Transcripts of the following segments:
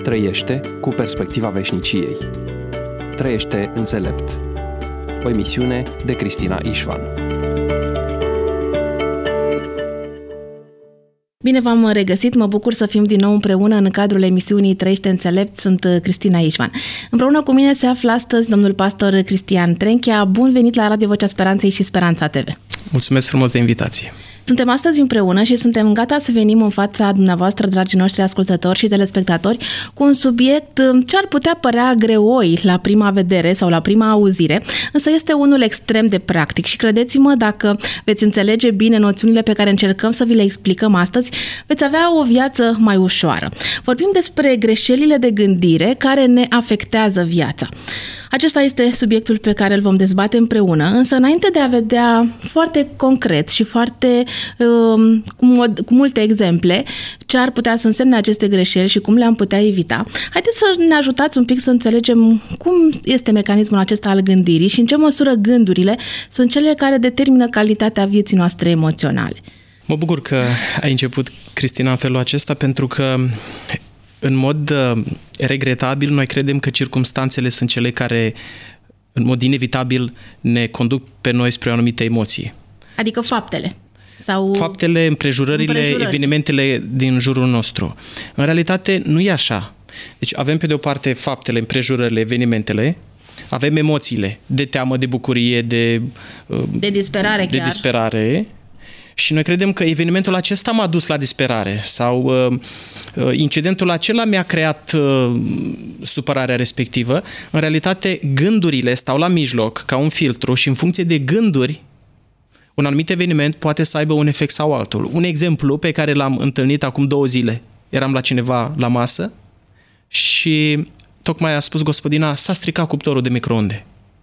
Trăiește cu perspectiva veșniciei. Trăiește înțelept. O emisiune de Cristina Ișvan. Bine v-am regăsit, mă bucur să fim din nou împreună în cadrul emisiunii Trăiește înțelept. Sunt Cristina Ișvan. Împreună cu mine se află astăzi domnul pastor Cristian Trenchea. Bun venit la Radio Vocea Speranței și Speranța TV. Mulțumesc frumos de invitație. Suntem astăzi împreună și suntem gata să venim în fața dumneavoastră, dragii noștri ascultători și telespectatori, cu un subiect ce ar putea părea greoi la prima vedere sau la prima auzire, însă este unul extrem de practic și credeți-mă, dacă veți înțelege bine noțiunile pe care încercăm să vi le explicăm astăzi, veți avea o viață mai ușoară. Vorbim despre greșelile de gândire care ne afectează viața. Acesta este subiectul pe care îl vom dezbate împreună, însă înainte de a vedea foarte concret și foarte cu multe exemple ce ar putea să însemne aceste greșeli și cum le-am putea evita, haideți să ne ajutați un pic să înțelegem cum este mecanismul acesta al gândirii și în ce măsură gândurile sunt cele care determină calitatea vieții noastre emoționale. Mă bucur că ai început, Cristina, în felul acesta, pentru că în mod regretabil, noi credem că circumstanțele sunt cele care, în mod inevitabil, ne conduc pe noi spre o anumită emoție. Adică faptele. Sau faptele, împrejurările, evenimentele din jurul nostru. În realitate, nu e așa. Deci avem, pe de o parte, faptele, împrejurările, evenimentele, avem emoțiile de teamă, de bucurie, de disperare chiar. De disperare. Și noi credem că evenimentul acesta m-a dus la disperare sau incidentul acela mi-a creat supărarea respectivă. În realitate, gândurile stau la mijloc ca un filtru și în funcție de gânduri, un anumit eveniment poate să aibă un efect sau altul. Un exemplu pe care l-am întâlnit acum 2 zile. Eram la cineva la masă și tocmai a spus gospodina, s-a stricat cuptorul de microunde.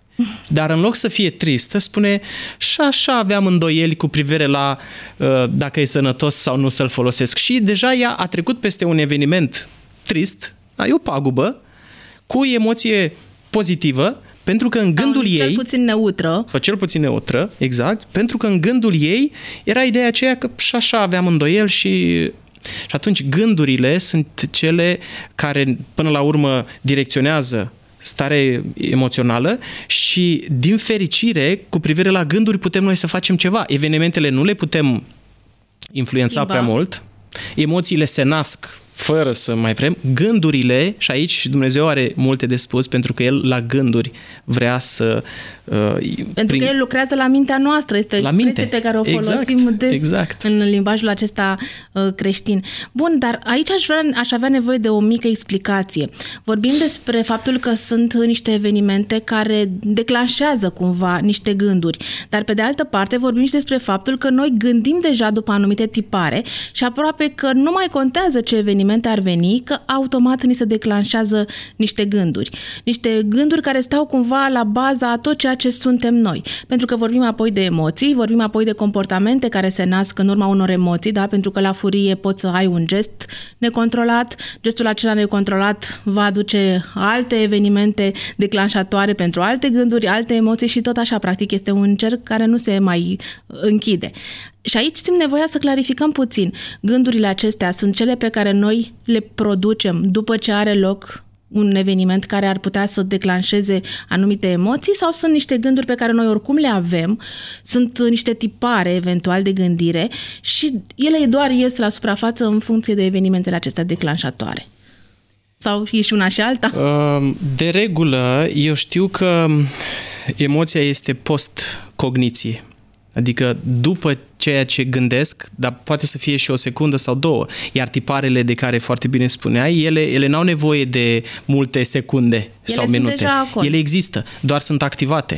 Dar în loc să fie tristă, spune și așa aveam îndoieli cu privire la dacă e sănătos sau nu să-l folosesc. Și deja ea a trecut peste un eveniment trist, e o pagubă, cu emoție pozitivă, pentru că în gândul ei... Cel puțin neutră. Sau cel puțin neutră, exact, pentru că în gândul ei era ideea aceea că și așa aveam îndoieli și atunci gândurile sunt cele care până la urmă direcționează stare emoțională și, din fericire, cu privire la gânduri putem noi să facem ceva. Evenimentele nu le putem influența prea mult, emoțiile se nasc fără să mai vrem, gândurile, și aici Dumnezeu are multe de spus, pentru că El la gânduri vrea să... Pentru că El lucrează la mintea noastră, este o expresie pe care o folosim des în limbajul acesta creștin. Bun, dar aici aș avea nevoie de o mică explicație. Vorbim despre faptul că sunt niște evenimente care declanșează cumva niște gânduri, dar pe de altă parte vorbim și despre faptul că noi gândim deja după anumite tipare și aproape că nu mai contează ce evenimente ar veni, că automat ni se declanșează niște gânduri. Niște gânduri care stau cumva la baza a tot ceea ce suntem noi. Pentru că vorbim apoi de emoții, vorbim apoi de comportamente care se nasc în urma unor emoții, da? Pentru că la furie poți să ai un gest necontrolat, gestul acela necontrolat va aduce alte evenimente declanșatoare pentru alte gânduri, alte emoții și tot așa, practic, este un cerc care nu se mai închide. Și aici simt nevoia să clarificăm puțin. Gândurile acestea sunt cele pe care noi le producem după ce are loc un eveniment care ar putea să declanșeze anumite emoții sau sunt niște gânduri pe care noi oricum le avem, sunt niște tipare eventual de gândire și ele doar ies la suprafață în funcție de evenimentele acestea declanșatoare? Sau e și una și alta? De regulă, eu știu că emoția este post-cogniție. Adică după ceea ce gândesc, dar poate să fie și o secundă sau 2. Iar tiparele de care foarte bine spuneai, ele n-au nevoie de multe secunde sau minute. Ele există, doar sunt activate.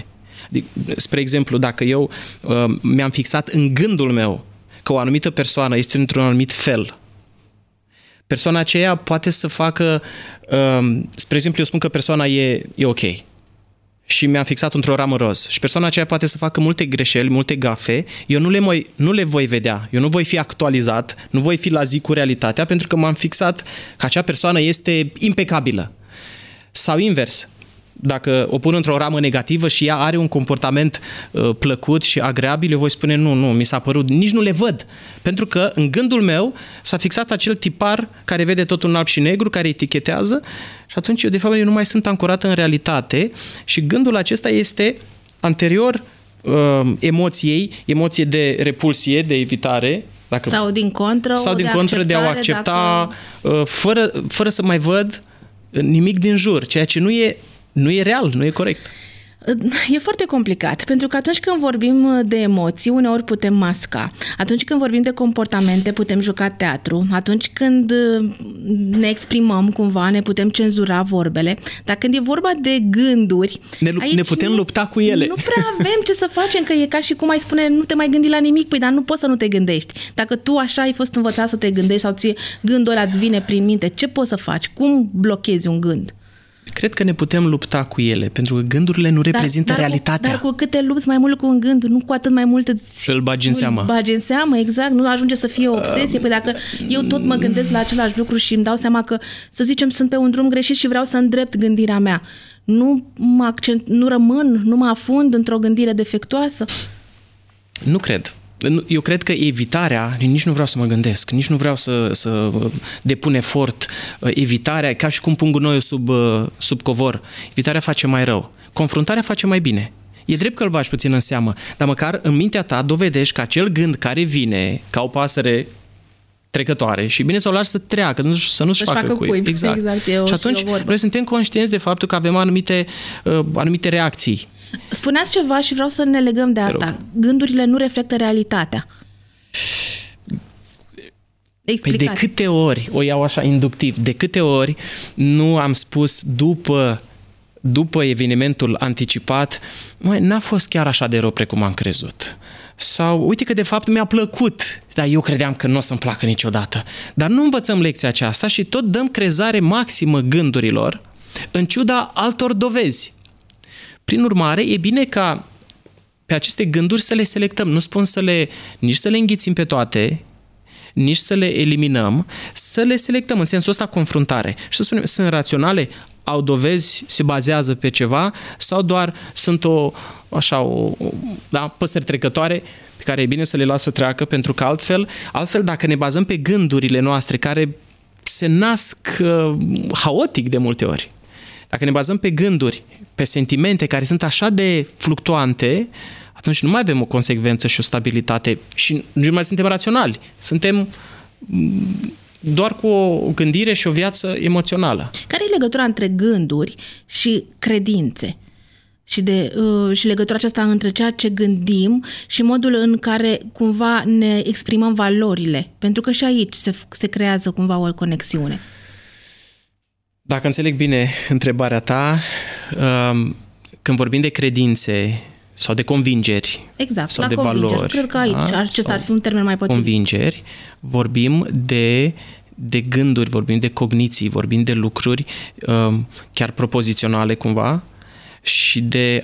Spre exemplu, dacă eu mi-am fixat în gândul meu că o anumită persoană este într-un anumit fel, persoana aceea poate să facă, spre exemplu, eu spun că persoana e ok. Și mi-am fixat într-o ramă roz. Și persoana aceea poate să facă multe greșeli, multe gafe. Eu nu le voi vedea. Eu nu voi fi actualizat, nu voi fi la zi cu realitatea, pentru că m-am fixat că acea persoană este impecabilă. Sau invers. dacă o pun într-o ramă negativă și ea are un comportament plăcut și agreabil, eu voi spune nu, mi s-a părut, nici nu le văd. Pentru că în gândul meu s-a fixat acel tipar care vede totul în alb și negru, care etichetează și atunci eu de fapt nu mai sunt ancorată în realitate și gândul acesta este anterior emoție de repulsie, de evitare, sau din contră, de a o accepta fără să mai văd nimic din jur, ceea ce nu e real, nu e corect. E foarte complicat, pentru că atunci când vorbim de emoții, uneori putem masca. Atunci când vorbim de comportamente, putem juca teatru. Atunci când ne exprimăm cumva, ne putem cenzura vorbele. Dar când e vorba de gânduri... Ne putem lupta cu ele. Nu prea avem ce să facem, că e ca și cum ai spune, nu te mai gândi la nimic, păi dar nu poți să nu te gândești. Dacă tu așa ai fost învățat să te gândești sau ție gândul ăla îți vine prin minte, ce poți să faci? Cum blochezi un gând? Cred că ne putem lupta cu ele, pentru că gândurile nu reprezintă realitatea. Dar cu cât te lupți mai mult cu un gând, nu cu atât mai mult îl bagi în seamă. Bagi în seamă, exact. Nu ajunge să fie o obsesie. Păi dacă eu tot mă gândesc la același lucru și îmi dau seama că, să zicem, sunt pe un drum greșit și vreau să îndrept gândirea mea, nu mă afund într-o gândire defectuoasă? Nu cred. Eu cred că evitarea, nici nu vreau să mă gândesc, nici nu vreau să depun efort. Evitarea, ca și cum pun gunoiul sub covor, evitarea face mai rău. Confruntarea face mai bine. E drept că îl bagi puțin în seamă, dar măcar în mintea ta dovedești că acel gând care vine ca o pasăre trecătoare și bine să o lași să treacă, să nu-și facă cuib. Exact. Și atunci noi suntem conștienți de faptul că avem anumite reacții. Spuneați ceva și vreau să ne legăm de asta. Gândurile nu reflectă realitatea. Explicați. Păi de câte ori, o iau așa inductiv, de câte ori nu am spus după evenimentul anticipat, n-a fost chiar așa de rău precum am crezut. Sau, uite că de fapt mi-a plăcut, dar eu credeam că nu o să-mi placă niciodată. Dar nu învățăm lecția aceasta și tot dăm crezare maximă gândurilor, în ciuda altor dovezi. Prin urmare, e bine ca pe aceste gânduri să le selectăm. Nu spun nici să le înghițim pe toate, nici să le eliminăm, să le selectăm în sensul ăsta confruntare. Și să spunem, sunt raționale, au dovezi, se bazează pe ceva sau doar sunt păsări trecătoare pe care e bine să le lasă să treacă, pentru că altfel dacă ne bazăm pe gândurile noastre care se nasc haotic de multe ori, dacă ne bazăm pe gânduri, pe sentimente care sunt așa de fluctuante, atunci nu mai avem o consecvență și o stabilitate și nu mai suntem raționali. Suntem doar cu o gândire și o viață emoțională. Care e legătura între gânduri și credințe? Și legătura aceasta între ceea ce gândim și modul în care cumva ne exprimăm valorile? Pentru că și aici se creează cumva o conexiune. Dacă înțeleg bine întrebarea ta, când vorbim de credințe sau de convingeri, exact, sau de valori, cred că aici acesta ar fi un termen mai potrivit. Convingeri, vorbim de gânduri, vorbim de cogniții, vorbim de lucruri chiar propoziționale cumva și de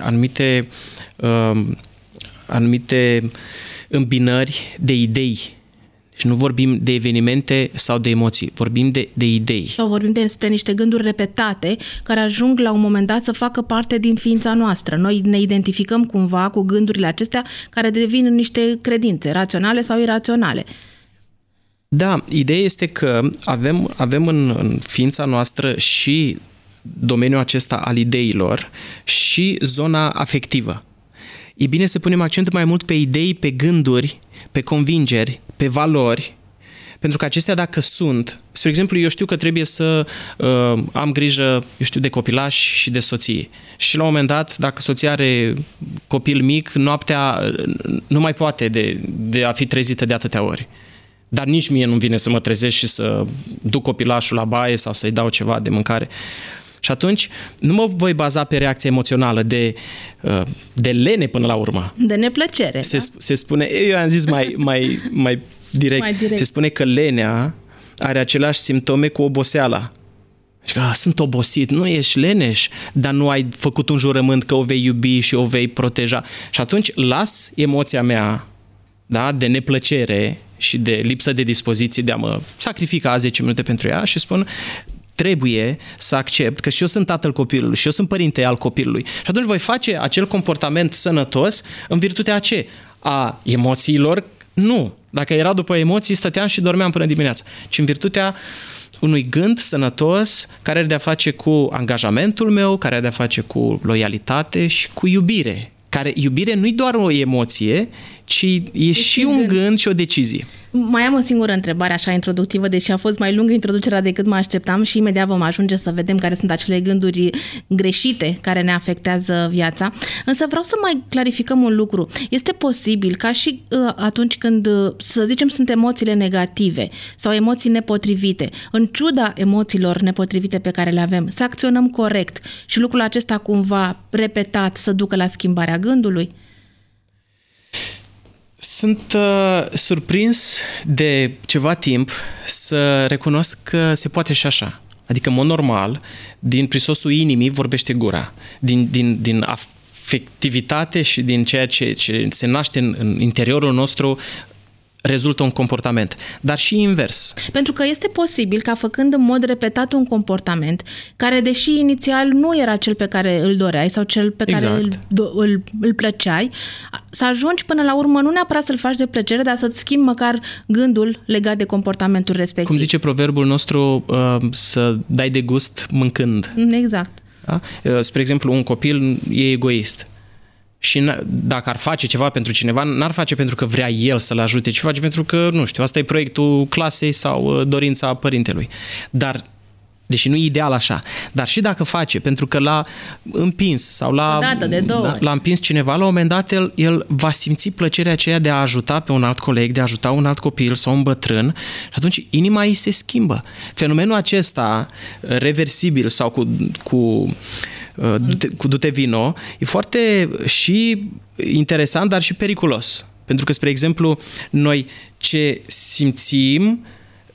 anumite îmbinări de idei. Și nu vorbim de evenimente sau de emoții, vorbim de idei. Sau vorbim despre niște gânduri repetate care ajung la un moment dat să facă parte din ființa noastră. Noi ne identificăm cumva cu gândurile acestea care devin niște credințe, raționale sau iraționale. Da, ideea este că avem în ființa noastră și domeniul acesta al ideilor și zona afectivă. E bine să punem accentul mai mult pe idei, pe gânduri, pe convingeri, pe valori, pentru că acestea dacă sunt, spre exemplu, eu știu că trebuie să am grijă, de copilași și de soție. Și la un moment dat, dacă soția are copil mic, noaptea nu mai poate de a fi trezită de atâtea ori. Dar nici mie nu-mi vine să mă trezesc și să duc copilașul la baie sau să-i dau ceva de mâncare. Și atunci nu mă voi baza pe reacția emoțională de lene până la urmă. De neplăcere. Se spune, eu am zis mai direct. Se spune că lenea are aceleași simptome cu oboseala. Și că sunt obosit, nu ești leneș, dar nu ai făcut un jurământ că o vei iubi și o vei proteja. Și atunci las emoția mea, da, de neplăcere și de lipsă de dispoziție de a mă sacrifica 10 minute pentru ea și spun, trebuie să accept că și eu sunt tatăl copilului și eu sunt părinte al copilului. Și atunci voi face acel comportament sănătos în virtutea ce? A emoțiilor? Nu. Dacă era după emoții, stăteam și dormeam până dimineața. Ci în virtutea unui gând sănătos care are de-a face cu angajamentul meu, care are de-a face cu loialitate și cu iubire. Care iubire nu e doar o emoție, ci e și un gând și o decizie. Mai am o singură întrebare așa introductivă, deși a fost mai lungă introducerea decât mă așteptam și imediat vom ajunge să vedem care sunt acele gânduri greșite care ne afectează viața. Însă vreau să mai clarificăm un lucru. Este posibil ca și atunci când, să zicem, sunt emoțiile negative sau emoții nepotrivite, în ciuda emoțiilor nepotrivite pe care le avem, să acționăm corect și lucrul acesta cumva repetat să ducă la schimbarea gândului? Sunt surprins de ceva timp să recunosc că se poate și așa. Adică, în mod normal, din prisosul inimii vorbește gura. Din afectivitate și din ceea ce se naște în interiorul nostru rezultă un comportament, dar și invers. Pentru că este posibil ca făcând în mod repetat un comportament care, deși inițial nu era cel pe care îl doreai sau cel pe care îl plăceai, să ajungi până la urmă nu neapărat să-l faci de plăcere, dar să-ți schimbi măcar gândul legat de comportamentul respectiv. Cum zice proverbul nostru, să dai de gust mâncând. Exact. Da? Spre exemplu, un copil e egoist. Și dacă ar face ceva pentru cineva, n-ar face pentru că vrea el să-l ajute, ci face pentru că, nu știu, asta e proiectul clasei sau dorința părintelui. Dar, deși nu e ideal așa, dar și dacă face pentru că l-a împins sau l-a împins cineva, la un moment dat el va simți plăcerea aceea de a ajuta pe un alt coleg, de a ajuta un alt copil sau un bătrân și atunci inima îi se schimbă. Fenomenul acesta reversibil sau cu du-te vino, e foarte și interesant, dar și periculos. Pentru că, spre exemplu, noi ce simțim,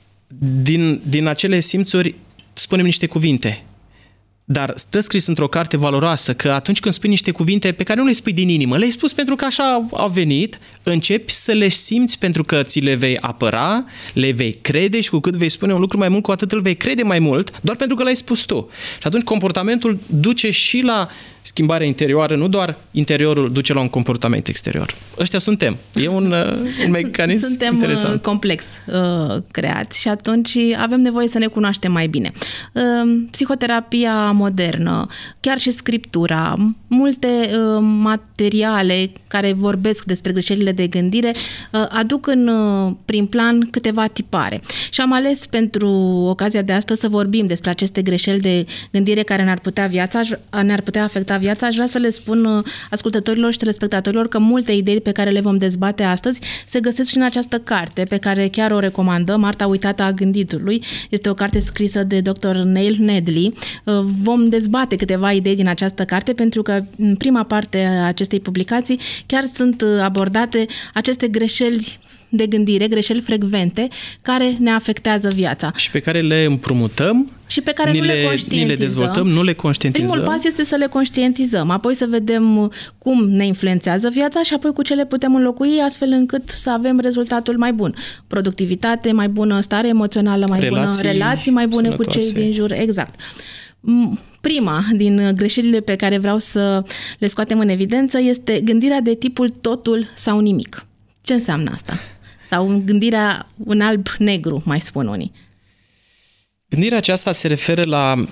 din acele simțuri spunem niște cuvinte. Dar stă scris într-o carte valoroasă că atunci când spui niște cuvinte pe care nu le spui din inimă, le-ai spus pentru că așa au venit, începi să le simți pentru că ți le vei apăra, le vei crede și cu cât vei spune un lucru mai mult, cu atât îl vei crede mai mult, doar pentru că l-ai spus tu. Și atunci comportamentul duce și la schimbarea interioară, nu doar interiorul duce la un comportament exterior. Ăștia suntem. E un mecanism interesant. Suntem complex creați și atunci avem nevoie să ne cunoaștem mai bine. Psihoterapia modernă, chiar și scriptura, multe materiale care vorbesc despre greșelile de gândire aduc în prim plan câteva tipare. Și am ales pentru ocazia de astăzi să vorbim despre aceste greșeli de gândire care ne-ar putea afecta viața. Aș vrea să le spun ascultătorilor și telespectatorilor că multe idei pe care le vom dezbate astăzi se găsesc și în această carte pe care chiar o recomandăm, Arta uitată a gânditului. Este o carte scrisă de Dr. Neil Nedley. Vom dezbate câteva idei din această carte pentru că în prima parte a acestei publicații chiar sunt abordate aceste greșeli de gândire, greșeli frecvente care ne afectează viața. Și pe care le împrumutăm și pe care nu le conștientizăm. Ni le dezvoltăm, nu le conștientizăm. Primul pas este să le conștientizăm, apoi să vedem cum ne influențează viața și apoi cu ce le putem înlocui astfel încât să avem rezultatul mai bun. Productivitate mai bună, stare emoțională mai bună, relații mai bune sănătoase cu cei din jur. Exact. Prima din greșelile pe care vreau să le scoatem în evidență este gândirea de tipul totul sau nimic. Ce înseamnă asta? Sau gândirea în alb-negru, mai spun unii. Gândirea aceasta se referă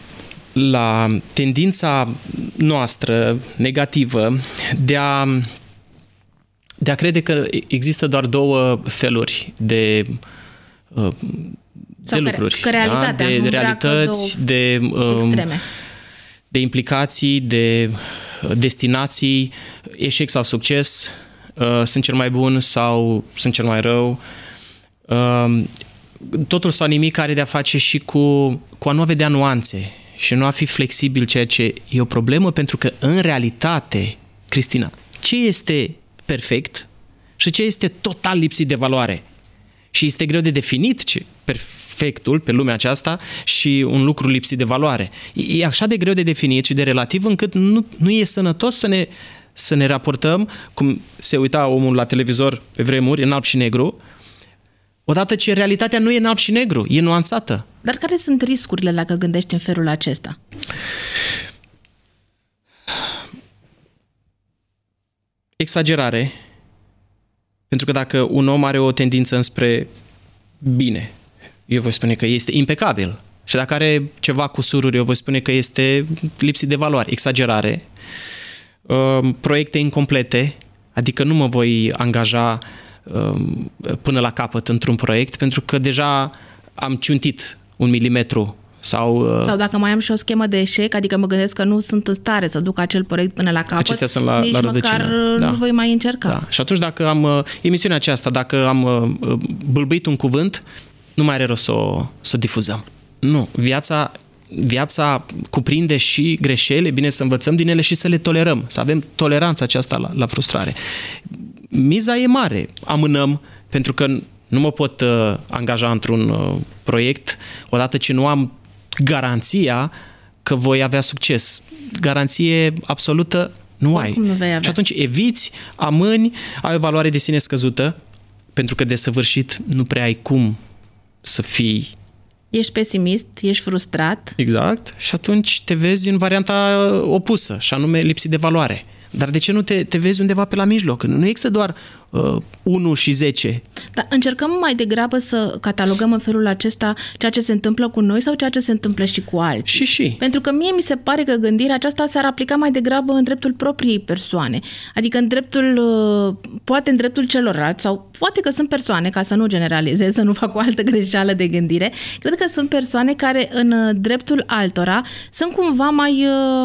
la tendința noastră negativă de a crede că există doar două feluri de lucruri. Că realitatea, de realități, de implicații, de destinații, eșec sau succes, sunt cel mai bun sau sunt cel mai rău. Totul sau nimic are de-a face și cu a nu vedea nuanțe și nu a fi flexibil, ceea ce e o problemă, pentru că în realitate, Cristina, ce este perfect și ce este total lipsit de valoare? Și este greu de definit perfectul pe lumea aceasta și un lucru lipsit de valoare. E așa de greu de definit și de relativ încât nu e sănătos să ne raportăm cum se uita omul la televizor pe vremuri, în alb și negru, odată ce realitatea nu e în alb și negru, e nuanțată. Dar care sunt riscurile dacă gândești în felul acesta? Exagerare. Pentru că dacă un om are o tendință înspre bine, eu voi spune că este impecabil. Și dacă are ceva cusururi, eu voi spune că este lipsit de valoare. Exagerare. Proiecte incomplete, adică nu mă voi angaja până la capăt într-un proiect, pentru că deja am ciuntit 1 milimetru. Sau dacă mai am și o schemă de eșec, adică mă gândesc că nu sunt în stare să duc acel proiect până la capăt, acestea sunt la nici rădăcină. Măcar nu voi mai încerca. Da. Și atunci dacă am emisiunea aceasta, dacă am bâlbâit un cuvânt, nu mai are rost să o difuzăm. Nu. Viața cuprinde și greșeli, e bine să învățăm din ele și să le tolerăm, să avem toleranța aceasta la frustrare. Miza e mare. Amânăm, pentru că nu mă pot angaja într-un proiect odată ce nu am garanția că voi avea succes. Garanție absolută nu ai. Și atunci eviți, amâni, ai o valoare de sine scăzută, pentru că desăvârșit nu prea ai cum să fii. Ești pesimist, ești frustrat. Exact. Și atunci te vezi în varianta opusă, și anume lipsit de valoare. Dar de ce nu te vezi undeva pe la mijloc? Nu există doar 1 și 10. Dar încercăm mai degrabă să catalogăm în felul acesta ceea ce se întâmplă cu noi sau ceea ce se întâmplă și cu alții. Și. Pentru că mie mi se pare că gândirea aceasta s-ar aplica mai degrabă în dreptul propriei persoane. Adică poate în dreptul celorlalți, sau poate că sunt persoane, ca să nu generalizez, să nu fac o altă greșeală de gândire, cred că sunt persoane care în dreptul altora sunt cumva mai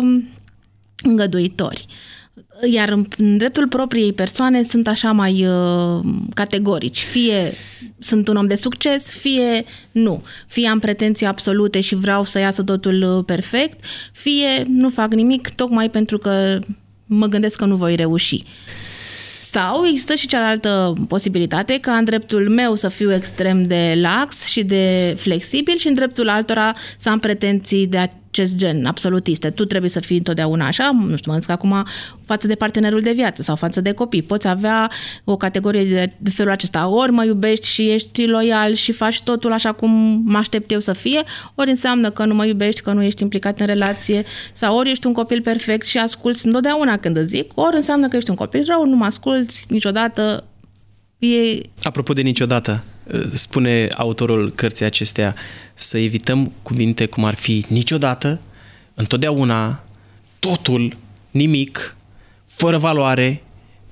îngăduitori. Iar în dreptul propriei persoane sunt așa mai categorici. Fie sunt un om de succes, fie nu. Fie am pretenții absolute și vreau să iasă totul perfect, fie nu fac nimic tocmai pentru că mă gândesc că nu voi reuși. Sau există și cealaltă posibilitate ca în dreptul meu să fiu extrem de lax și de flexibil și în dreptul altora să am pretenții de acest gen, absolutiste. Tu trebuie să fii întotdeauna așa, nu știu, mă gândesc acum față de partenerul de viață sau față de copii. Poți avea o categorie de felul acesta. Ori mă iubești și ești loial și faci totul așa cum mă aștept eu să fie, ori înseamnă că nu mă iubești, că nu ești implicat în relație, sau ori ești un copil perfect și asculți întotdeauna când îți zic, ori înseamnă că ești un copil rău, nu mă asculți niciodată. Apropo de niciodată, spune autorul cărții acesteia să evităm cuvinte cum ar fi niciodată, întotdeauna, totul, nimic, fără valoare,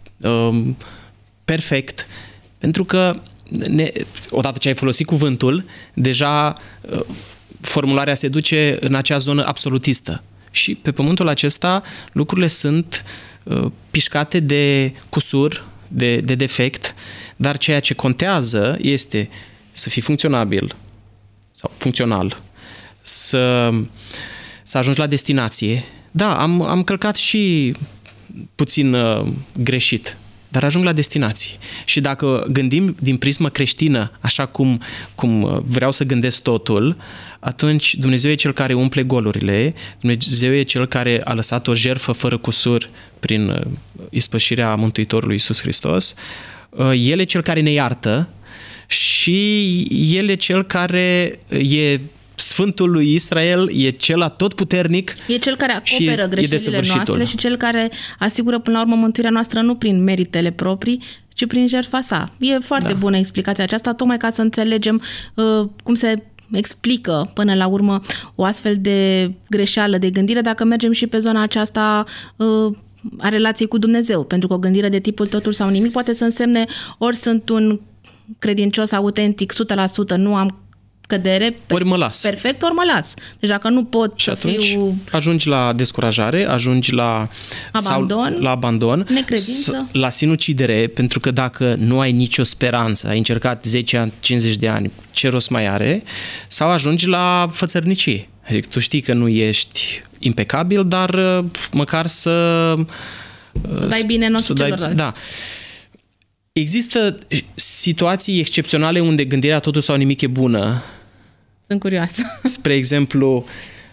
perfect, pentru că odată ce ai folosit cuvântul, deja formularea se duce în acea zonă absolutistă. Și pe pământul acesta lucrurile sunt pișcate de cusur, de defect, dar ceea ce contează este să fii funcționabil sau funcțional, să ajungi la destinație. Da, am călcat și puțin greșit, dar ajung la destinație. Și dacă gândim din prismă creștină, așa cum vreau să gândesc totul, atunci Dumnezeu e Cel care umple golurile, Dumnezeu e Cel care a lăsat o jertfă fără cusur prin ispășirea Mântuitorului Iisus Hristos. El e Cel care ne iartă și El e Cel care e Sfântul lui Israel, e Cel atotputernic. E Cel care acoperă greșelile noastre și Cel care asigură până la urmă mântuirea noastră nu prin meritele proprii, ci prin jertfa sa. E foarte bună explicația aceasta, tocmai ca să înțelegem cum se explică până la urmă o astfel de greșeală de gândire dacă mergem și pe zona aceasta a relației cu Dumnezeu. Pentru că o gândire de tipul totul sau nimic poate să însemne ori sunt un credincios autentic 100%, nu am cădere, ori mă las. Perfect, ori mă las. Deci dacă nu pot și atunci ajungi la descurajare, ajungi la abandon, necredință, la sinucidere, pentru că dacă nu ai nicio speranță, ai încercat 10 ani, 50 de ani, ce rost mai are, sau ajungi la fățărnicie. Adică tu știi că nu ești impecabil, dar măcar să dai bine în ochii celorlalți. Da. Există situații excepționale unde gândirea totul sau nimic e bună. Sunt curioasă. Spre exemplu,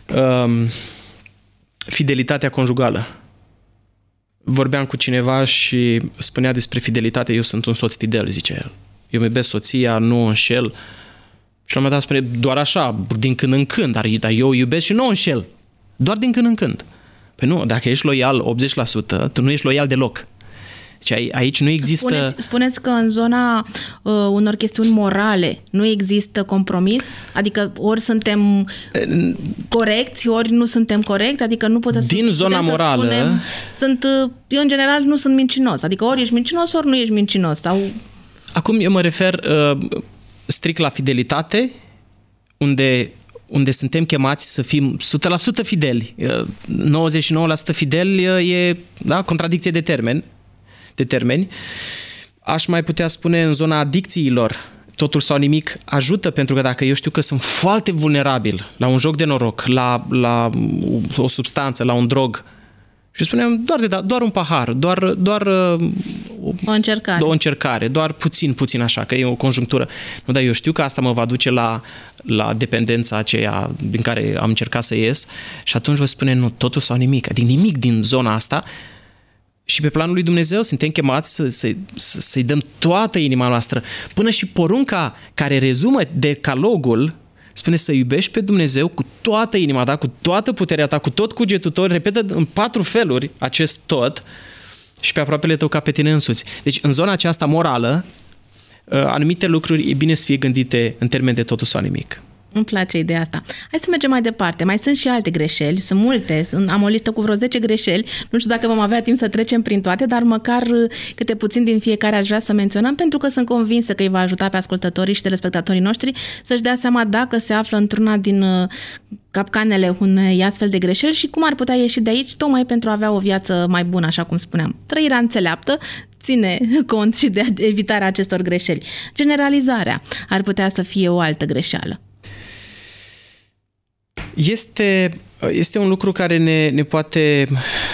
fidelitatea conjugală. Vorbeam cu cineva și spunea despre fidelitate. Eu sunt un soț fidel, zice el. Eu îmi iubesc soția, nu o înșel. Și la un moment dat spune, doar așa, din când în când, dar eu iubesc și nu o înșel. Doar din când în când. Păi nu, dacă ești loial 80%, tu nu ești loial deloc. Deci aici nu există... Spuneți că în zona unor chestiuni morale nu există compromis? Adică ori suntem corecți, ori nu suntem corecți? Adică nu putem din zona morală... eu în general nu sunt mincinos. Adică ori ești mincinos, ori nu ești mincinos. Sau... Acum eu mă refer strict la fidelitate, unde suntem chemați să fim 100% fideli. 99% fideli e contradicție de termeni. Aș mai putea spune în zona adicțiilor, totul sau nimic ajută, pentru că dacă eu știu că sunt foarte vulnerabil la un joc de noroc, la o substanță, la un drog, și spuneam doar un pahar, doar o încercare, doar puțin așa, că e o conjunctură. Nu, dar eu știu că asta mă va duce la dependența aceea din care am încercat să ies și atunci vă spune, nu, totul sau nimic, adică nimic din zona asta. Și pe planul lui Dumnezeu suntem chemați să-i dăm toată inima noastră. Până și porunca care rezumă decalogul spune să iubești pe Dumnezeu cu toată inima ta, cu toată puterea ta, cu tot cugetul tău, repetă în 4 feluri acest tot și pe aproapele tău ca pe tine însuți. Deci în zona aceasta morală, anumite lucruri e bine să fie gândite în termen de totul sau nimic. Îmi place ideea asta. Hai să mergem mai departe. Mai sunt și alte greșeli, sunt multe. Am o listă cu vreo 10 greșeli. Nu știu dacă vom avea timp să trecem prin toate, dar măcar câte puțin din fiecare aș vrea să menționăm, pentru că sunt convinsă că îi va ajuta pe ascultătorii și telespectatorii noștri să-și dea seama dacă se află într-una din capcanele unei astfel de greșeli și cum ar putea ieși de aici, tocmai pentru a avea o viață mai bună, așa cum spuneam. Trăirea înțeleaptă ține cont și de evitarea acestor greșeli. Generalizarea ar putea să fie o altă greșeală. Este un lucru care ne poate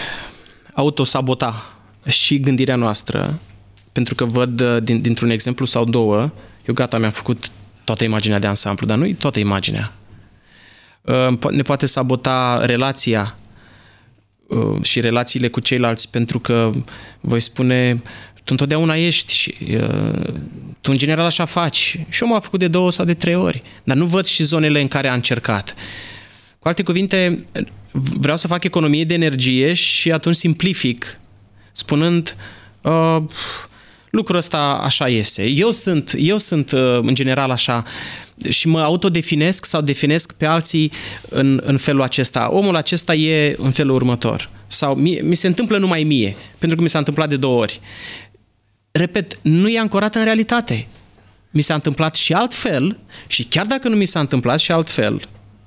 autosabota și gândirea noastră, pentru că văd dintr-un exemplu sau două, eu gata, mi-am făcut toată imaginea de ansamblu, dar nu-i toată imaginea. Ne poate sabota relația și relațiile cu ceilalți, pentru că voi spune, tu întotdeauna ești și tu în general așa faci. Și eu m-am făcut de 2 sau de 3 ori, dar nu văd și zonele în care a încercat. Cu alte cuvinte, vreau să fac economie de energie și atunci simplific, spunând lucrul ăsta așa iese. Eu sunt în general așa și mă autodefinesc sau definesc pe alții în felul acesta. Omul acesta e în felul următor. Sau mi se întâmplă numai mie, pentru că mi s-a întâmplat de 2 ori. Repet, nu e ancorat în realitate. Mi s-a întâmplat și altfel și chiar dacă nu mi s-a întâmplat și altfel,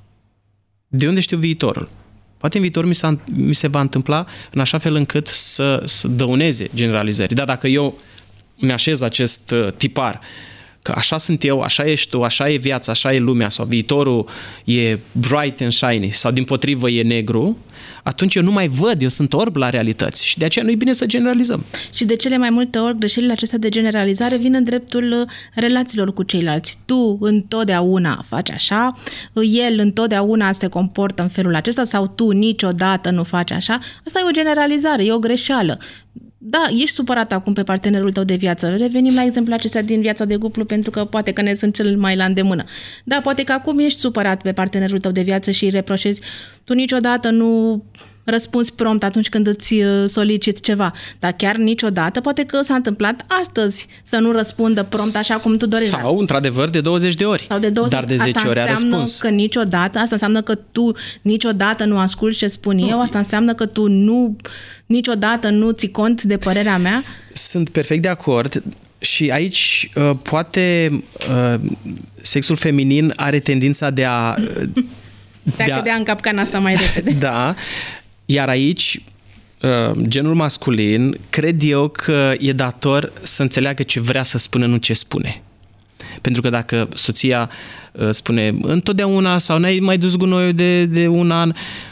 de unde știu viitorul? Poate în viitor mi se va întâmpla în așa fel încât să dăuneze generalizări. Dar dacă eu mi-așez acest tipar, că așa sunt eu, așa ești tu, așa e viața, așa e lumea, sau viitorul e bright and shiny, sau dimpotrivă e negru, atunci eu nu mai văd, eu sunt orb la realități și de aceea nu e bine să generalizăm. Și de cele mai multe ori greșelile acestea de generalizare vin în dreptul relațiilor cu ceilalți. Tu întotdeauna faci așa, el întotdeauna se comportă în felul acesta sau tu niciodată nu faci așa. Asta e o generalizare, e o greșeală. Da, ești supărat acum pe partenerul tău de viață. Revenim la exemplul acesta din viața de cuplu, pentru că poate că ne sunt cel mai la îndemână. Da, poate că acum ești supărat pe partenerul tău de viață și îi reproșezi. Tu niciodată nu răspunzi prompt atunci când îți soliciți ceva. Dar chiar niciodată, poate că s-a întâmplat astăzi să nu răspundă prompt așa cum tu dorești. Sau, într-adevăr, de 20 de ori. Sau de 20. Dar de 10 ori a răspuns. Că niciodată, asta înseamnă că tu niciodată nu asculți ce spun eu, asta înseamnă că tu niciodată nu ții cont de părerea mea. Sunt perfect de acord. Și aici, poate, sexul feminin are tendința de a cădea în capcana asta mai repede. Da. Iar aici, genul masculin, cred eu că e dator să înțeleagă ce vrea să spună, nu ce spune. Pentru că dacă soția spune întotdeauna sau n-ai mai dus gunoiul de un an,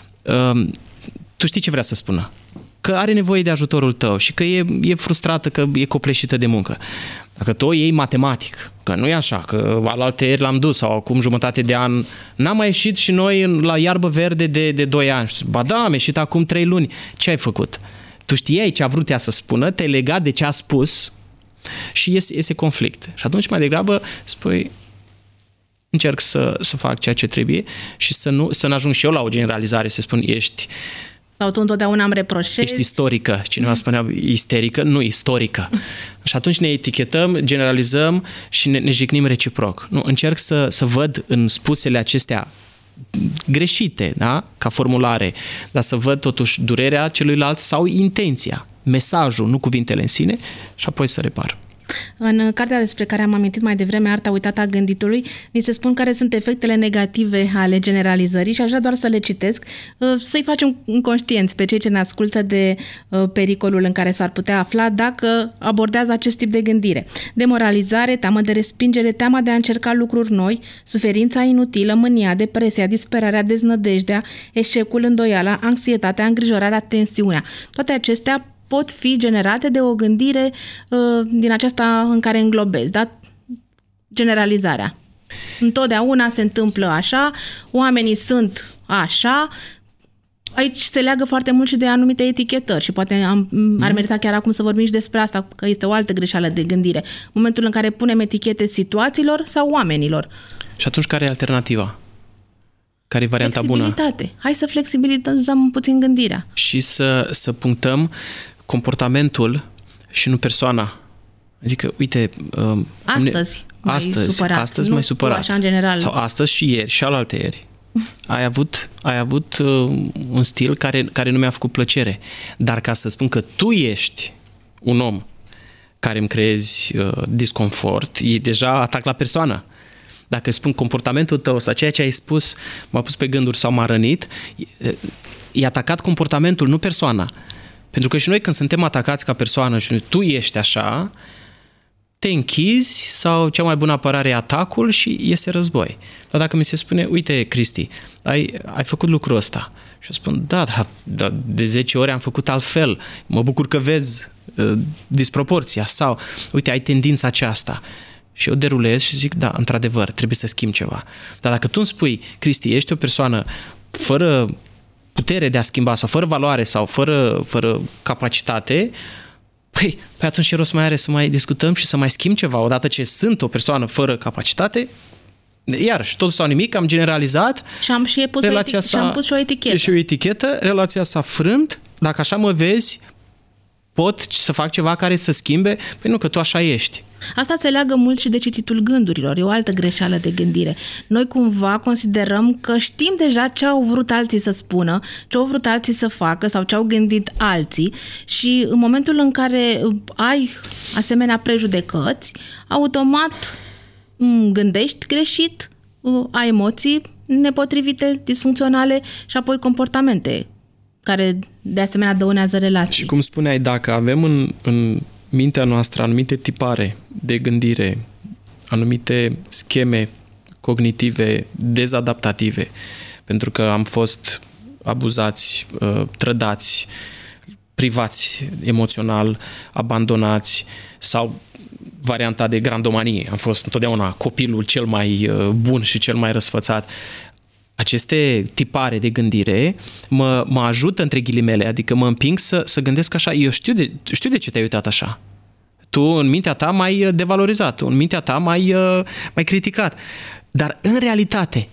tu știi ce vrea să spună. Că are nevoie de ajutorul tău și că e frustrată, că e copleșită de muncă. Dacă tu o iei matematic, că nu e așa, că alaltăieri l-am dus sau acum jumătate de an, n-am mai ieșit și noi la iarbă verde de 2 ani. Ba da, am ieșit acum 3 luni. Ce ai făcut? Tu știai ce a vrut ea să spună, te-ai legat de ce a spus și iese conflict. Și atunci mai degrabă spui, încerc să fac ceea ce trebuie și să nu ajung și eu la o generalizare, să spun ești... Sau tu întotdeauna îmi reproșezi. Ești istorică. Cineva spunea isterică, nu istorică. Și atunci ne etichetăm, generalizăm și ne jignim reciproc. Nu, încerc să văd în spusele acestea greșite, da? Ca formulare, dar să văd totuși durerea celuilalt sau intenția, mesajul, nu cuvintele în sine, și apoi să repar. În cartea despre care am amintit mai devreme, Arta uitată a gânditului, ni se spun care sunt efectele negative ale generalizării și aș vrea doar să le citesc, să-i facem conștienți pe cei ce ne ascultă de pericolul în care s-ar putea afla dacă abordează acest tip de gândire. Demoralizare, teamă de respingere, teama de a încerca lucruri noi, suferința inutilă, mânia, depresia, disperarea, deznădejdea, eșecul, îndoiala, anxietatea, îngrijorarea, tensiunea. Toate acestea pot fi generate de o gândire din aceasta în care înglobezi, da? Generalizarea. Întotdeauna se întâmplă așa, oamenii sunt așa. Aici se leagă foarte mult și de anumite etichetări și poate ar merita chiar acum să vorbim și despre asta, că este o altă greșeală de gândire. Momentul în care punem etichete situațiilor sau oamenilor. Și atunci care e alternativa? Care e varianta bună? Flexibilitate. Hai să flexibilizăm puțin gândirea. Și să punctăm comportamentul și nu persoana. Adică, uite... Astăzi mai supărat. Așa în general. Sau astăzi și ieri și alaltă ieri. Ai avut un stil care nu mi-a făcut plăcere. Dar ca să spun că tu ești un om care îmi creezi disconfort, e deja atac la persoană. Dacă spun comportamentul tău sau ceea ce ai spus m-a pus pe gânduri sau m-a rănit, e atacat comportamentul, nu persoana. Pentru că și noi când suntem atacați ca persoană și tu ești așa, te închizi sau cea mai bună apărare e atacul și iese război. Dar dacă mi se spune, uite, Cristi, ai făcut lucrul ăsta. Și eu spun, da, de 10 ori am făcut altfel. Mă bucur că vezi disproporția. Sau, uite, ai tendința aceasta. Și eu derulez și zic, da, într-adevăr, trebuie să schimb ceva. Dar dacă tu îmi spui, Cristi, ești o persoană fără putere de a schimba sau fără valoare sau fără capacitate, păi atunci ce rost mai are să mai discutăm și să mai schimb ceva odată ce sunt o persoană fără capacitate? Iarăși, totul sau nimic, am generalizat. Și am pus și o etichetă. Și o etichetă, relația s-a frânt, dacă așa mă vezi, pot să fac ceva care să schimbe? Păi nu, că tu așa ești. Asta se leagă mult și de cititul gândurilor. E o altă greșeală de gândire. Noi cumva considerăm că știm deja ce au vrut alții să spună, ce au vrut alții să facă sau ce au gândit alții și în momentul în care ai asemenea prejudecăți, automat gândești greșit, ai emoții nepotrivite, disfuncționale și apoi comportamente care de asemenea dăunează relații. Și cum spuneai, dacă avem în mintea noastră anumite tipare de gândire, anumite scheme cognitive dezadaptative, pentru că am fost abuzați, trădați, privați emoțional, abandonați sau varianta de grandomanie. Am fost întotdeauna copilul cel mai bun și cel mai răsfățat. Aceste tipare de gândire mă ajută, între ghilimele, adică mă împing să gândesc așa. Eu știu de ce te-ai uitat așa. Tu în mintea ta m-ai devalorizat, în mintea ta m-ai criticat. Dar în realitate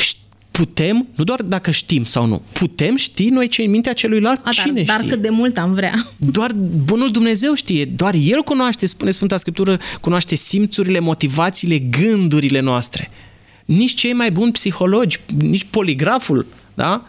putem, nu doar dacă știm sau nu, putem ști noi ce în mintea celuilalt, cine dar știe. Cât de mult am vrea. Doar bunul Dumnezeu știe, doar El cunoaște, spune Sfânta Scriptură, cunoaște simțurile, motivațiile, gândurile noastre. Nici cei mai buni psihologi, nici poligraful, da?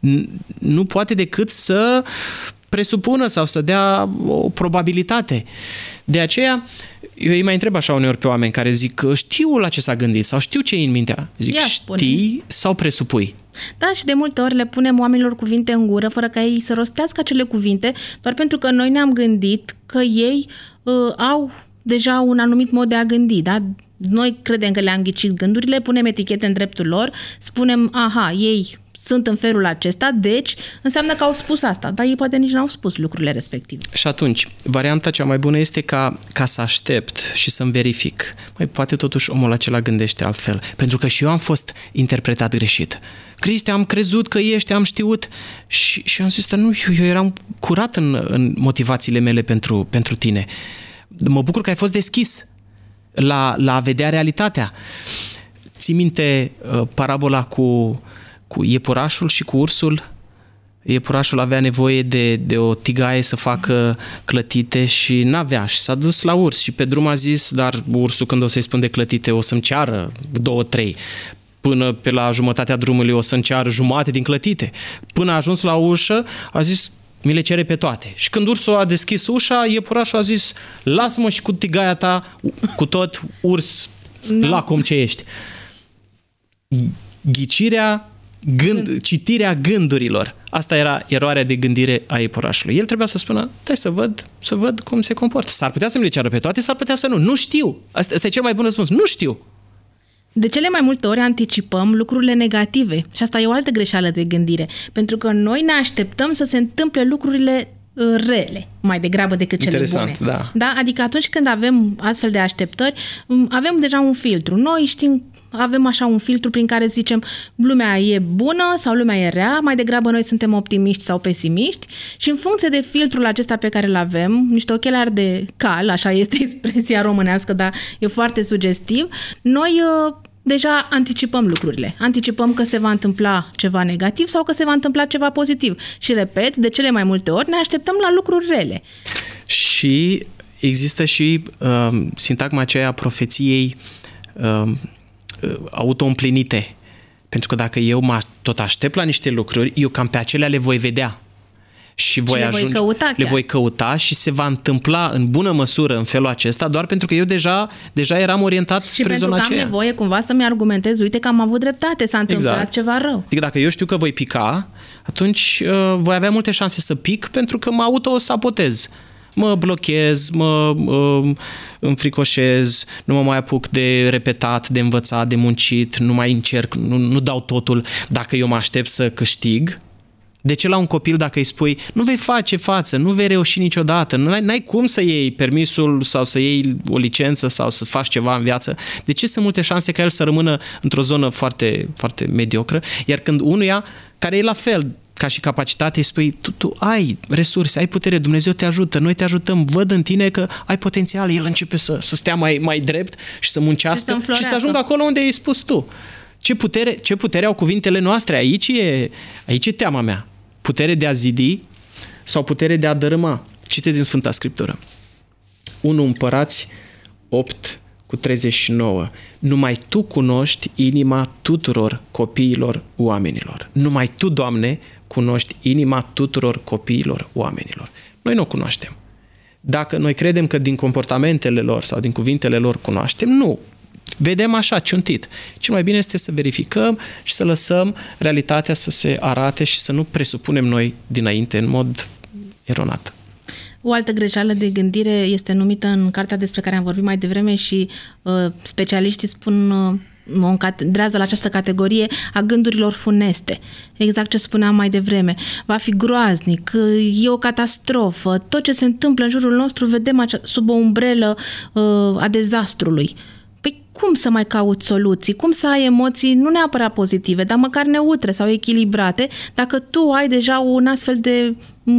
Nu poate decât să presupună sau să dea o probabilitate. De aceea, eu îi mai întreb așa uneori pe oameni care zic că știu la ce s-a gândit sau știu ce e în mintea. Zic, știi sau presupui? Da, și de multe ori le punem oamenilor cuvinte în gură fără ca ei să rostească acele cuvinte, doar pentru că noi ne-am gândit că ei au deja un anumit mod de a gândi, da? Noi credem că le-am ghicit gândurile, punem etichete în dreptul lor, spunem, aha, ei sunt în felul acesta, deci înseamnă că au spus asta, dar ei poate nici n-au spus lucrurile respective. Și atunci, varianta cea mai bună este ca să aștept și să-mi verific. Poate totuși omul acela gândește altfel, pentru că și eu am fost interpretat greșit. Cristi, am crezut că ești, am știut și am zis, nu, eu eram curat în motivațiile mele pentru tine. Mă bucur că ai fost deschis la a vedea realitatea. Ții minte parabola cu iepurașul și cu ursul? Iepurașul avea nevoie de o tigaie să facă clătite și n-avea și s-a dus la urs și pe drum a zis, dar ursul când o să-i spun de clătite o să-mi ceară 2-3. Până pe la jumătatea drumului o să-mi ceară jumate din clătite. Până a ajuns la ușă, a zis, mi le cere pe toate. Și când ursul a deschis ușa, iepurașul a zis, lasă-mă și cu tigaia ta, cu tot urs, lacom ce ești. Citirea gândurilor. Asta era eroarea de gândire a iepurașului. El trebuia să spună, stai să văd cum se comportă. S-ar putea să mi le ceară pe toate, s-ar putea să nu. Nu știu. Asta e cel mai bun răspuns. Nu știu. De cele mai multe ori anticipăm lucrurile negative și asta e o altă greșeală de gândire, pentru că noi ne așteptăm să se întâmple lucrurile rele, mai degrabă decât cele bune. Da? Adică atunci când avem astfel de așteptări, avem deja un filtru. Noi știm, avem așa un filtru prin care zicem lumea e bună sau lumea e rea, mai degrabă noi suntem optimiști sau pesimiști și în funcție de filtrul acesta pe care îl avem, niște ochelari de cal, așa este expresia românească, dar e foarte sugestiv, noi deja anticipăm lucrurile. Anticipăm că se va întâmpla ceva negativ sau că se va întâmpla ceva pozitiv. Și repet, de cele mai multe ori ne așteptăm la lucruri rele. Și există și sintagma aceea a profeției auto-împlinite. Pentru că dacă eu mă tot aștept la niște lucruri, eu cam pe acelea le voi vedea. Și le voi căuta și se va întâmpla în bună măsură în felul acesta, doar pentru că eu deja eram orientat spre zona aceea. Și pentru că am nevoie cumva să-mi argumentez, uite că am avut dreptate, s-a întâmplat ceva rău. Adică dacă eu știu că voi pica, atunci voi avea multe șanse să pic pentru că mă auto-sabotez. Mă blochez, mă înfricoșez, nu mă mai apuc de repetat, de învățat, de muncit, nu mai încerc, nu dau totul dacă eu mă aștept să câștig. De ce la un copil dacă îi spui nu vei face față, nu vei reuși niciodată, n-ai cum să iei permisul sau să iei o licență sau să faci ceva în viață, de ce sunt multe șanse ca el să rămână într-o zonă foarte, foarte mediocră? Iar când unuia care e la fel ca și capacitate, îi spui tu ai resurse, ai putere, Dumnezeu te ajută, noi te ajutăm, văd în tine că ai potențial, el începe să stea mai drept și să muncească și să ajungă acolo unde ai spus tu. Ce putere au cuvintele noastre? Aici e teama mea. Putere de a zidi sau putere de a dărâma. Citeți din Sfânta Scriptură. 1 Împărați 8:39. Numai Tu cunoști inima tuturor copiilor oamenilor. Numai Tu, Doamne, cunoști inima tuturor copiilor oamenilor. Noi nu o cunoaștem. Dacă noi credem că din comportamentele lor sau din cuvintele lor cunoaștem, nu. Vedem așa, ciuntit. Cel mai bine este să verificăm și să lăsăm realitatea să se arate și să nu presupunem noi dinainte în mod eronat. O altă greșeală de gândire este numită în cartea despre care am vorbit mai devreme și specialiștii spun o încadrează la această categorie a gândurilor funeste. Exact ce spuneam mai devreme. Va fi groaznic, e o catastrofă, tot ce se întâmplă în jurul nostru vedem sub o umbrelă a dezastrului. Păi cum să mai cauți soluții? Cum să ai emoții nu neapărat pozitive, dar măcar neutre sau echilibrate, dacă tu ai deja un astfel de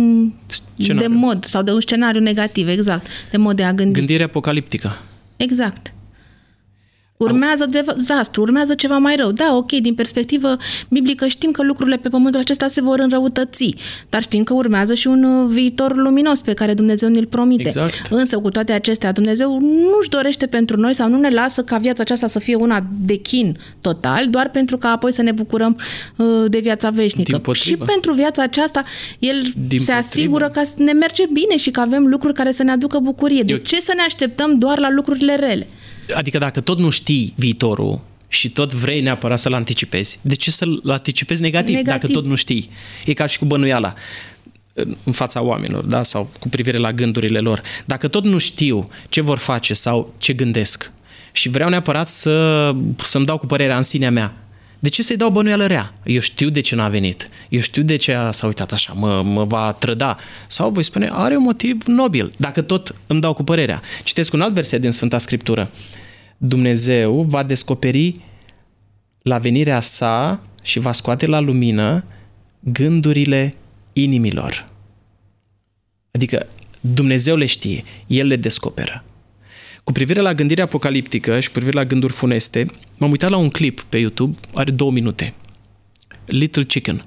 mod sau de un scenariu negativ, exact, de mod de a gândi. Gândire apocaliptică. Exact. Urmează dezastru, urmează ceva mai rău. Da, ok, din perspectivă biblică știm că lucrurile pe pământul acesta se vor înrăutăți, dar știm că urmează și un viitor luminos pe care Dumnezeu ne-l promite. Exact. Însă, cu toate acestea, Dumnezeu nu-și dorește pentru noi sau nu ne lasă ca viața aceasta să fie una de chin total, doar pentru ca apoi să ne bucurăm de viața veșnică. Și pentru viața aceasta, El se asigură că ne merge bine și că avem lucruri care să ne aducă bucurie. De ce să ne așteptăm doar la lucrurile rele? Adică dacă tot nu știi viitorul și tot vrei neapărat să-l anticipezi, de ce să-l anticipezi negativ dacă tot nu știi? E ca și cu bănuiala în fața oamenilor, da? Sau cu privire la gândurile lor. Dacă tot nu știu ce vor face sau ce gândesc și vreau neapărat să-mi dau cu părerea în sinea mea, de ce să-i dau bănuială rea? Eu știu de ce n-a venit. Eu știu de ce s-a uitat așa, mă va trăda. Sau voi spune, are un motiv nobil, dacă tot îmi dau cu părerea. Citesc un alt verset din Sfânta Scriptură. Dumnezeu va descoperi la venirea sa și va scoate la lumină gândurile inimilor. Adică Dumnezeu le știe, El le descoperă. Cu privire la gândirea apocaliptică și cu privire la gânduri funeste, m-am uitat la un clip pe YouTube, are 2 minute. Little Chicken.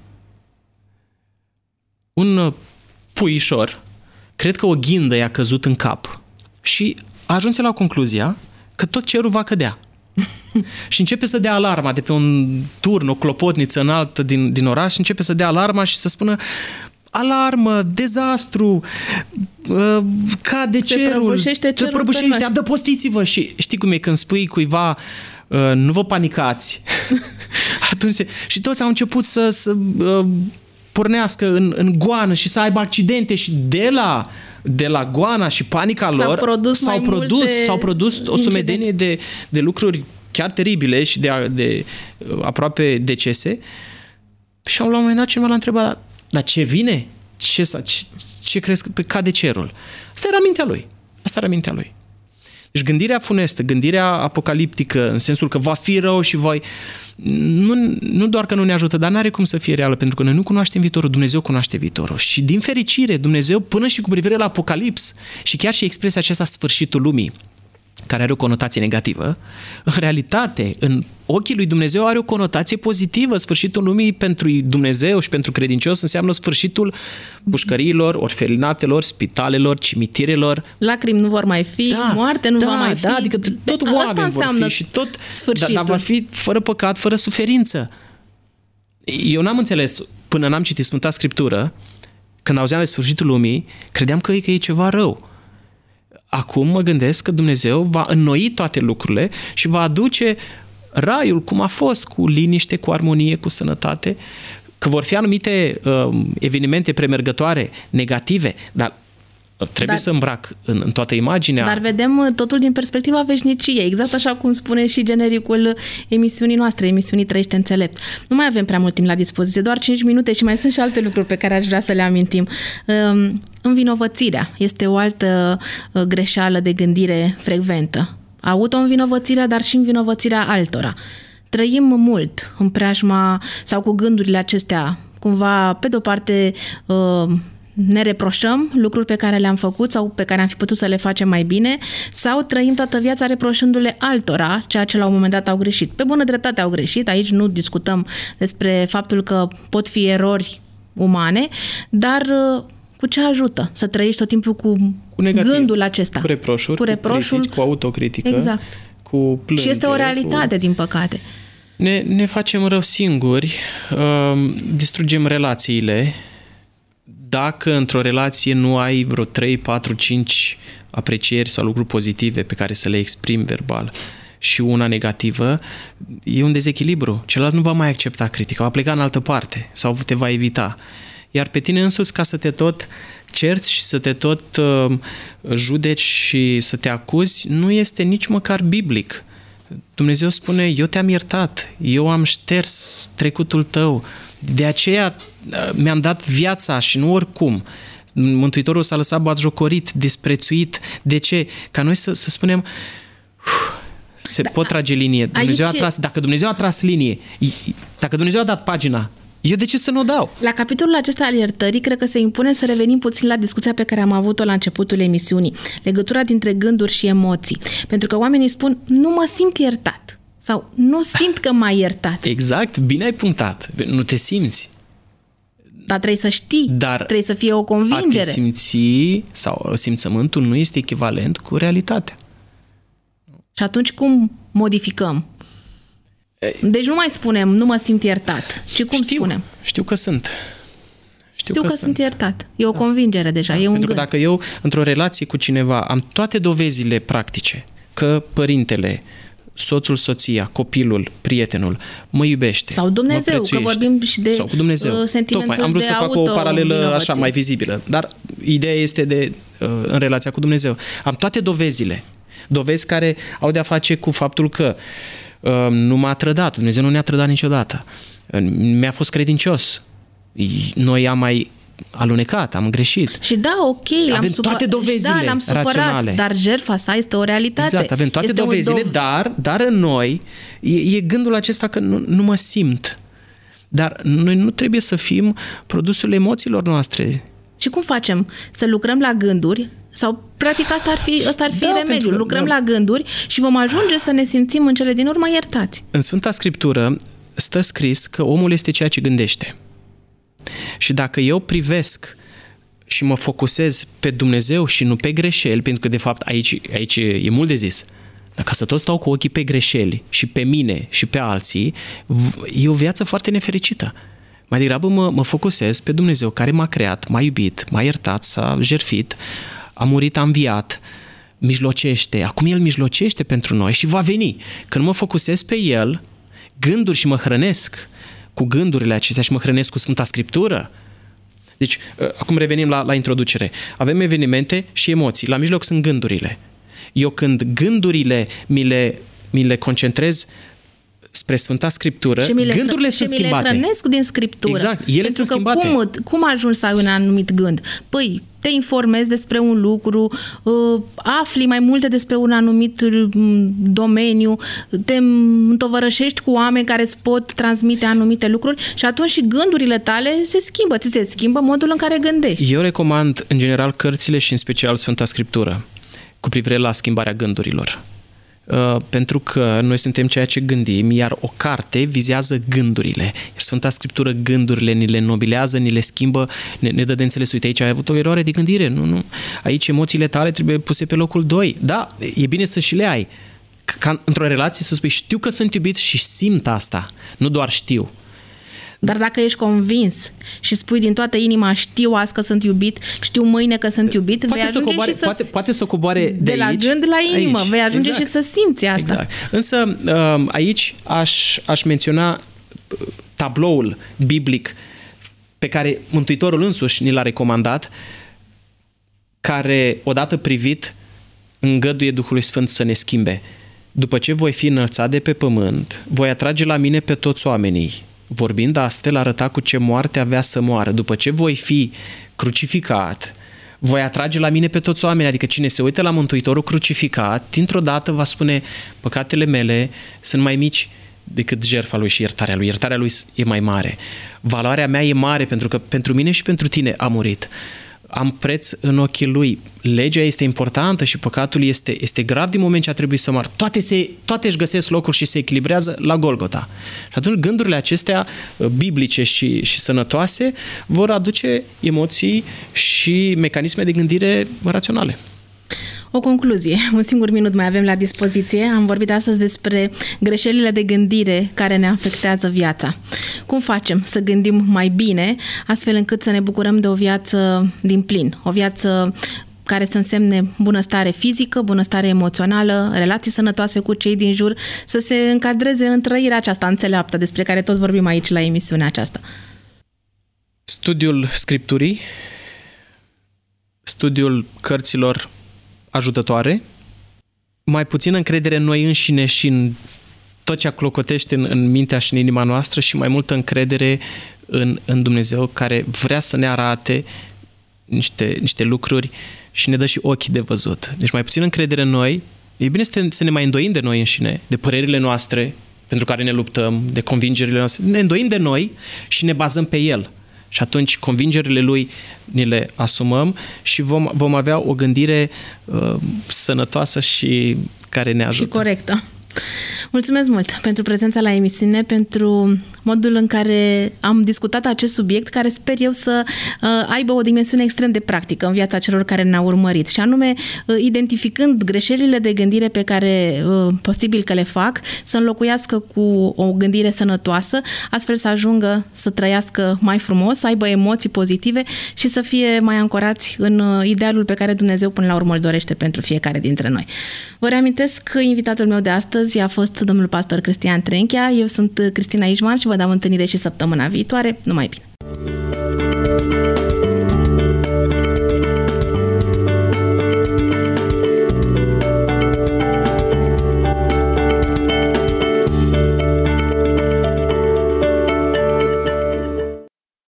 Un puișor, cred că o ghindă i-a căzut în cap și a ajuns la concluzia că tot cerul va cădea. Și începe să dea alarma de pe un turn, o clopotniță înaltă din oraș, începe să dea alarma și să spună: alarmă, dezastru, cade cerul, se prăbușește, adăpostiți-vă. Și știi cum e când spui cuiva: nu vă panicați. Atunci, și toți au început să pornească în goană și să aibă accidente și de la goana și panica lor s-au produs o sumedenie de lucruri chiar teribile și de aproape decese. Și la un moment dat cineva l-a întrebat: dar ce vine? Ce crezi că cade cerul? Asta era mintea lui. Deci gândirea funestă, gândirea apocaliptică, în sensul că va fi rău și nu doar că nu ne ajută, dar n-are cum să fie reală, pentru că noi nu cunoaștem viitorul, Dumnezeu cunoaște viitorul. Și din fericire, Dumnezeu, până și cu privire la Apocalips, și chiar și expresia aceasta sfârșitul lumii, care are o conotație negativă, în realitate, în ochii lui Dumnezeu are o conotație pozitivă. Sfârșitul lumii pentru Dumnezeu și pentru credincios înseamnă sfârșitul pușcăriilor, orfelinatelor, spitalelor, cimitirelor. Lacrimi nu vor mai fi, moarte nu va mai fi. Da, adică tot oameni vor fi și tot sfârșitul. Dar va fi fără păcat, fără suferință. Eu n-am înțeles, până n-am citit Sfânta Scriptură, când auzeam de sfârșitul lumii, credeam că e ceva rău. Acum mă gândesc că Dumnezeu va înnoi toate lucrurile și va aduce raiul cum a fost, cu liniște, cu armonie, cu sănătate, că vor fi anumite evenimente premergătoare, negative, dar trebuie să îmbrac în toată imaginea. Dar vedem totul din perspectiva veșniciei, exact așa cum spune și genericul emisiunii noastre, emisiunii Trăiește înțelept. Nu mai avem prea mult timp la dispoziție, doar 5 minute și mai sunt și alte lucruri pe care aș vrea să le amintim. Învinovățirea este o altă greșeală de gândire frecventă. Auto-învinovățirea, dar și învinovățirea altora. Trăim mult în preajma sau cu gândurile acestea, cumva, pe de-o parte, ne reproșăm lucruri pe care le-am făcut sau pe care am fi putut să le facem mai bine, sau trăim toată viața reproșându-le altora ceea ce la un moment dat au greșit. Pe bună dreptate au greșit, aici nu discutăm despre faptul că pot fi erori umane, dar cu ce ajută să trăiești tot timpul cu negativ, gândul acesta? Cu reproșuri, cu critici, cu autocritică, exact. cu plângere. Și este o realitate, din păcate. Ne facem rău singuri, distrugem relațiile. Dacă într-o relație nu ai vreo 3, 4, 5 aprecieri sau lucruri pozitive pe care să le exprimi verbal și una negativă, e un dezechilibru. Celălalt nu va mai accepta critica, va pleca în altă parte sau te va evita. Iar pe tine însuți, ca să te tot cerți și să te tot judeci și să te acuzi, nu este nici măcar biblic. Dumnezeu spune: eu te-am iertat, eu am șters trecutul tău, de aceea mi-am dat viața și nu oricum. Mântuitorul s-a lăsat batjocorit, desprețuit. De ce? Ca noi să spunem: se pot trage linie. Dumnezeu a tras, dacă Dumnezeu a tras linie, dacă Dumnezeu a dat pagina, eu de ce să nu o dau? La capitolul acesta al iertării, cred că se impune să revenim puțin la discuția pe care am avut-o la începutul emisiunii. Legătura dintre gânduri și emoții. Pentru că oamenii spun: nu mă simt iertat. Sau nu simt că m-ai iertat. Exact, bine ai punctat. Nu te simți. Dar trebuie să știi, trebuie să fie o convingere. A te simți sau simțământul nu este echivalent cu realitatea. Și atunci cum modificăm? Deci nu mai spunem: nu mă simt iertat, ci cum spunem? Știu că sunt. Știu că sunt iertat. E o convingere deja, e un Pentru gând. că dacă eu, într-o relație cu cineva, am toate dovezile practice că părintele, soțul, soția, copilul, prietenul mă iubește, sau Dumnezeu, mă că vorbim și de sentimentul. Tocmai am vrut să fac o paralelă așa mai vizibilă, dar ideea este în relația cu Dumnezeu. Am toate dovezile. Dovezi care au de-a face cu faptul că nu m-a trădat, Dumnezeu nu ne-a trădat niciodată. Mi-a fost credincios. Noi am mai alunecat, am greșit. Și da, ok, avem toate dovezile l-am supărat, raționale. Dar jertfa sa este o realitate. Exact, avem toate dovezile, dar în noi e gândul acesta că nu mă simt. Dar noi nu trebuie să fim produsul emoțiilor noastre. Și cum facem? Să lucrăm la gânduri Sau, practic, ăsta ar fi remediul. Lucrăm la gânduri și vom ajunge să ne simțim în cele din urmă iertați. În Sfânta Scriptură stă scris că omul este ceea ce gândește. Și dacă eu privesc și mă focusez pe Dumnezeu și nu pe greșeli, pentru că, de fapt, aici e mult de zis, dacă să tot stau cu ochii pe greșeli și pe mine și pe alții, e o viață foarte nefericită. Mai degrabă mă focusez pe Dumnezeu care m-a creat, m-a iubit, m-a iertat, s-a jertfit, a murit, a înviat, mijlocește. Acum El mijlocește pentru noi și va veni. Când mă focusez pe El, gânduri și mă hrănesc cu gândurile acestea și mă hrănesc cu Sfânta Scriptură. Deci, acum revenim la introducere. Avem evenimente și emoții. La mijloc sunt gândurile. Eu când gândurile mi le concentrez spre Sfânta Scriptură, gândurile sunt schimbate. Și mi le hrănesc din Scriptură. Exact, ele sunt schimbate. Cum ajungi să ai un anumit gând? Păi, te informezi despre un lucru, afli mai multe despre un anumit domeniu, te întovărășești cu oameni care îți pot transmite anumite lucruri și atunci și gândurile tale se schimbă. Ți se schimbă modul în care gândești. Eu recomand, în general, cărțile și în special Sfânta Scriptură cu privire la schimbarea gândurilor. Pentru că noi suntem ceea ce gândim, iar o carte vizează gândurile. Iar Sfânta Scriptură gândurile ni le nobilează, ni le schimbă, ne dă de înțeles, uite, aici ai avut o eroare de gândire, nu. Aici emoțiile tale trebuie puse pe locul 2. Da, e bine să și le ai. Ca într-o relație să spui, știu că sunt iubit și simt asta, nu doar știu. Dar dacă ești convins și spui din toată inima, știu azi că sunt iubit, știu mâine că sunt iubit, vei ajunge poate să coboare de la aici, gând la inimă, aici. Vei ajunge exact. Și să simți asta. Exact. Însă aici aș menționa tabloul biblic pe care Mântuitorul însuși ni l-a recomandat, care, odată privit, îngăduie Duhului Sfânt să ne schimbe. După ce voi fi înălțat de pe pământ, voi atrage la mine pe toți oamenii. Vorbind astfel, arăta cu ce moarte avea să moară. După ce voi fi crucificat, voi atrage la mine pe toți oamenii. Adică cine se uită la Mântuitorul crucificat, dintr-o dată va spune, păcatele mele sunt mai mici decât jertfa lui și iertarea lui. Iertarea lui e mai mare. Valoarea mea e mare pentru că pentru mine și pentru tine a murit. Am preț în ochii lui. Legea este importantă și păcatul este grav din moment ce a trebuit să moară. Toate își găsesc locul și se echilibrează la Golgota. Și atunci gândurile acestea biblice și sănătoase vor aduce emoții și mecanisme de gândire raționale. O concluzie. Un singur minut mai avem la dispoziție. Am vorbit astăzi despre greșelile de gândire care ne afectează viața. Cum facem să gândim mai bine, astfel încât să ne bucurăm de o viață din plin, o viață care să însemne bunăstare fizică, bunăstare emoțională, relații sănătoase cu cei din jur, să se încadreze în trăirea aceasta înțeleaptă despre care tot vorbim aici la emisiunea aceasta? Studiul Scripturii, studiul cărților ajutătoare, mai puțină încredere în noi înșine și în tot ce clocotește în mintea și în inima noastră și mai multă încredere în Dumnezeu care vrea să ne arate niște lucruri și ne dă și ochii de văzut. Deci mai puțină încredere în noi, e bine să ne mai îndoim de noi înșine, de părerile noastre pentru care ne luptăm, de convingerile noastre. Ne îndoim de noi și ne bazăm pe El. Și atunci convingerile Lui ni le asumăm și vom avea o gândire sănătoasă și care ne ajută. Și corectă. Mulțumesc mult pentru prezența la emisiune, pentru modul în care am discutat acest subiect, care sper eu să aibă o dimensiune extrem de practică în viața celor care ne-au urmărit, și anume identificând greșelile de gândire pe care posibil că le fac, să înlocuiască cu o gândire sănătoasă, astfel să ajungă să trăiască mai frumos, să aibă emoții pozitive și să fie mai ancorați în idealul pe care Dumnezeu până la urmă îl dorește pentru fiecare dintre noi. Vă reamintesc că invitatul meu de astăzi a fost domnul pastor Cristian Trenchea. Eu sunt Cristina Ișvan și vă dau întâlnire și săptămâna viitoare. Numai bine!